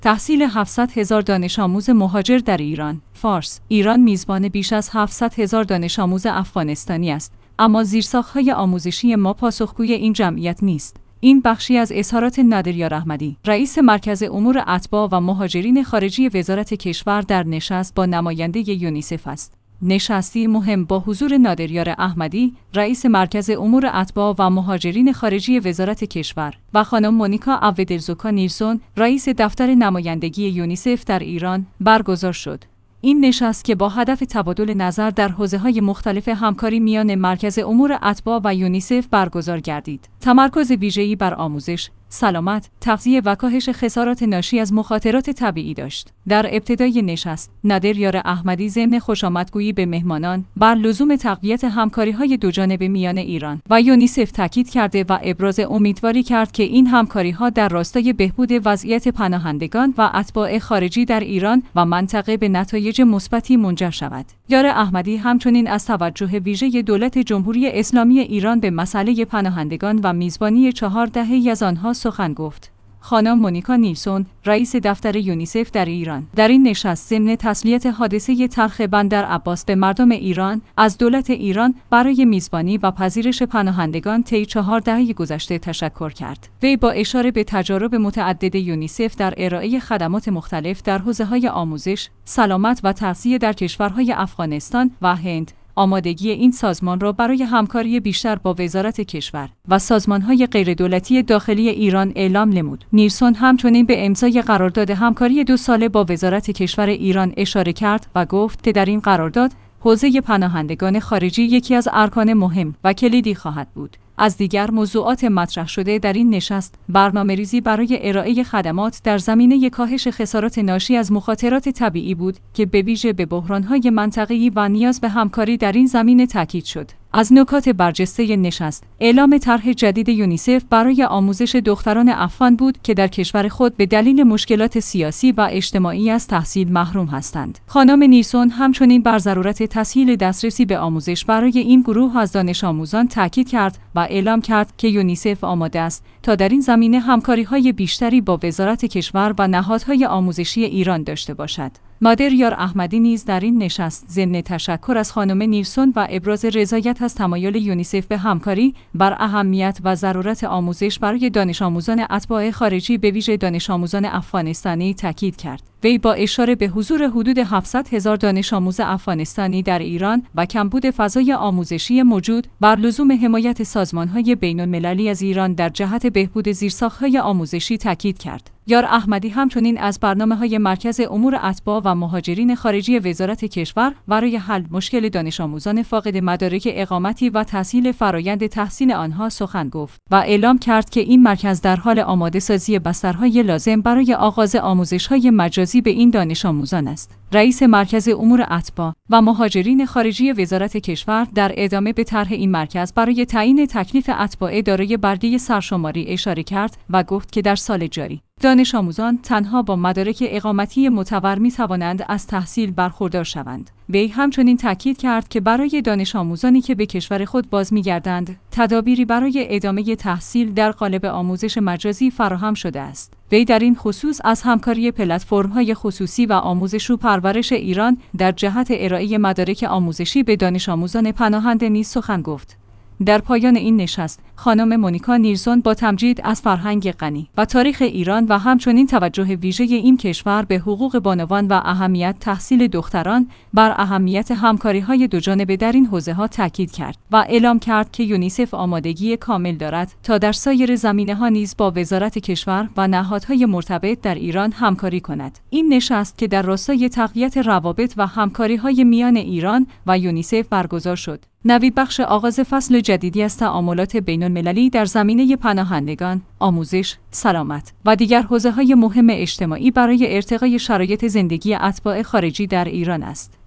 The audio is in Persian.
تحصیل 700,000 دانش آموز مهاجر در ایران. فارس: ایران میزبان بیش از 700,000 دانش آموز افغانستانی است، اما زیرساخت‌های آموزشی ما پاسخگوی این جمعیت نیست. این بخشی از اظهارات نادریار احمدی، رئیس مرکز امور اتباع و مهاجرین خارجی وزارت کشور در نشست با نماینده یونیسف است. نشستی مهم با حضور نادریار احمدی، رئیس مرکز امور اتباع و مهاجرین خارجی وزارت کشور و خانم مونیکا اویدلزوکا نیلسون، رئیس دفتر نمایندگی یونیسف در ایران برگزار شد. این نشست که با هدف تبادل نظر در حوزه‌های مختلف همکاری میان مرکز امور اتباع و یونیسف برگزار گردید. تمرکز ویژه‌ای بر آموزش، سلامت، تغذیه و کاهش خسارات ناشی از مخاطرات طبیعی داشت. در ابتدای نشست، نادریار احمدی ضمن خوشامدگویی به مهمانان بر لزوم تقویت همکاری‌های دوجانبه میان ایران و یونیسف تاکید کرده و ابراز امیدواری کرد که این همکاری‌ها در راستای بهبود وضعیت پناهندگان و اتباع خارجی در ایران و منطقه به نتایج مثبتی منجر شود. یار احمدی همچنین از توجه ویژه دولت جمهوری اسلامی ایران به مسئله پناهندگان و میزبانی 4 دهه از آنها سخن گفت. خانم مونیکا نیلسون، رئیس دفتر یونیسف در ایران، در این نشست ضمن تسلیت حادثه تلخ بندر عباس به مردم ایران از دولت ایران برای میزبانی و پذیرش پناهندگان طی 4 دهه گذشته تشکر کرد. وی با اشاره به تجارب متعدد یونیسف در ارائه خدمات مختلف در حوزه‌های آموزش، سلامت و تغذیه در کشورهای افغانستان و هند، آمادگی این سازمان را برای همکاری بیشتر با وزارت کشور و سازمان‌های غیردولتی داخلی ایران اعلام نمود. نیلسون همچنین به امضای قرارداد همکاری 2 ساله با وزارت کشور ایران اشاره کرد و گفت که در این قرارداد حوزه پناهندگان خارجی یکی از ارکان مهم و کلیدی خواهد بود. از دیگر موضوعات مطرح شده در این نشست، برنامه‌ریزی برای ارائه خدمات در زمینه کاهش خسارات ناشی از مخاطرات طبیعی بود که به ویژه به بحران‌های منطقه‌ای و نیاز به همکاری در این زمینه تاکید شد. از نکات برجسته نشست، اعلام طرح جدید یونیسف برای آموزش دختران افغان بود که در کشور خود به دلیل مشکلات سیاسی و اجتماعی از تحصیل محروم هستند. خانم نیلسون همچنین بر ضرورت تسهیل دسترسی به آموزش برای این گروه از دانش آموزان تاکید کرد و اعلام کرد که یونیسف آماده است تا در این زمینه همکاری‌های بیشتری با وزارت کشور و نهادهای آموزشی ایران داشته باشد. نادریار احمدی نیز در این نشست ضمن تشکر از خانم نیلسون و ابراز رضایت از تمایل یونیسف به همکاری بر اهمیت و ضرورت آموزش برای دانش آموزان اتباع خارجی به ویژه دانش آموزان افغانستانی تاکید کرد. وی با اشاره به حضور حدود 700,000 دانش آموز افغانستانی در ایران و کمبود فضای آموزشی موجود بر لزوم حمایت سازمان‌های بین‌المللی از ایران در جهت بهبود زیرساخت‌های آموزشی تاکید کرد. یار احمدی همچنین از برنامه‌های مرکز امور اتباع و مهاجرین خارجی وزارت کشور برای حل مشکل دانش آموزان فاقد مدارک اقامتی و تسهیل فرایند تحصیل آنها سخن گفت و اعلام کرد که این مرکز در حال آماده سازی بسترهای لازم برای آغاز آموزش‌های مجازی به این دانش آموزان است. رئیس مرکز امور اتباع و مهاجرین خارجی وزارت کشور در ادامه به طرح این مرکز برای تعیین تکلیف اتباع دارای برگه سرشماری اشاره کرد و گفت که در سال جاری دانش آموزان تنها با مدارک اقامتی معتبر می‌توانند از تحصیل برخوردار شوند. وی همچنین تاکید کرد که برای دانش آموزانی که به کشور خود باز می‌گردند، تدابیری برای ادامه تحصیل در قالب آموزش مجازی فراهم شده است. وی در این خصوص از همکاری پلتفرم‌های خصوصی و آموزش و پرورش ایران در جهت ارائه مدارک آموزشی به دانش آموزان پناهنده نیز سخن گفت. در پایان این نشست، خانم مونیکا نیلسون با تمجید از فرهنگ غنی و تاریخ ایران و همچنین توجه ویژه این کشور به حقوق بانوان و اهمیت تحصیل دختران بر اهمیت همکاری‌های دوجانبه در این حوزه‌ها تاکید کرد و اعلام کرد که یونیسف آمادگی کامل دارد تا در سایر زمینه‌ها نیز با وزارت کشور و نهادهای مرتبط در ایران همکاری کند. این نشست که در راستای تقویت روابط و همکاری‌های میان ایران و یونیسف برگزار شد، نویدبخش آغاز فصل جدیدی از تعاملات بین‌المللی در زمینه پناهندگان، آموزش، سلامت و دیگر حوزه‌های مهم اجتماعی برای ارتقای شرایط زندگی اتباع خارجی در ایران است.